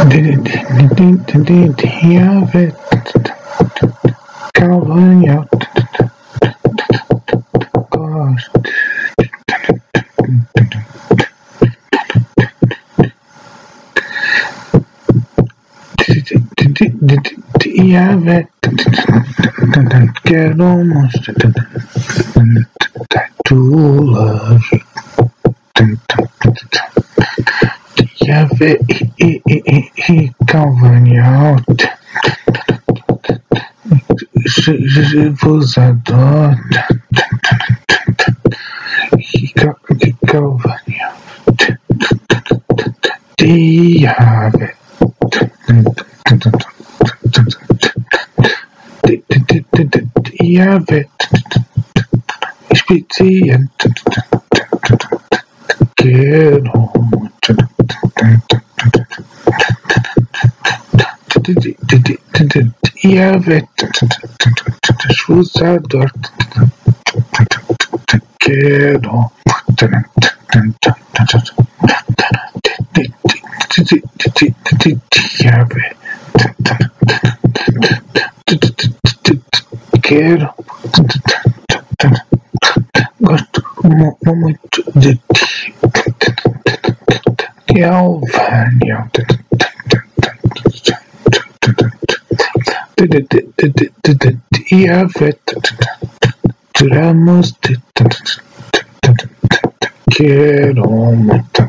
Diabet Calvania Gosh Diabet Get almost to love you Diabet Calvania Je vous adore. Calvania. Diabet. Diabet. Spezien. Quiero mucho. Diabet. Je vous adore. Quiero. Diabet. Quiero. Gosto muito de ti. Calvania. Diabet. Duramos de quiero mucho.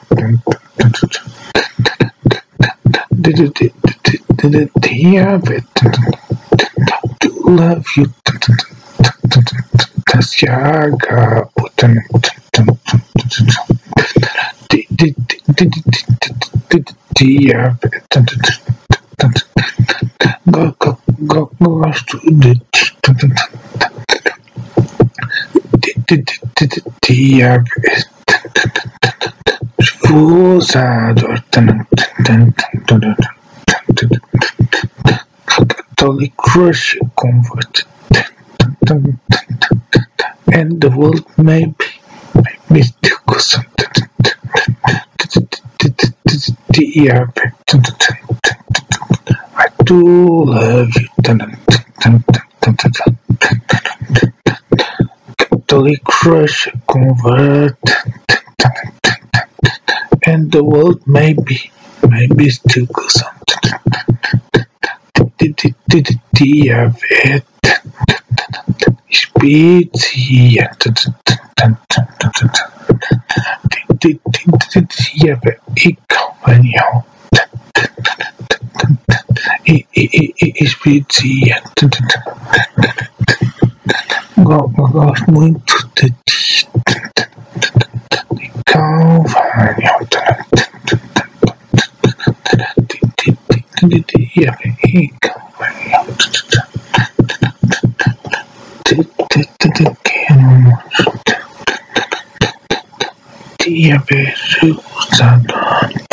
Diabet. To love you. Tasyaga. Diabet. Gosto de Diabet. Je vous adore. Catholic Russia converted. And the world may be still Diabet. I do love you. Catholic Russia converted. And the world may be still goes on. Diabet. Spezien. Diabet. Calvania. Spezien. Gosto muito de ti. Calvania. Diabet.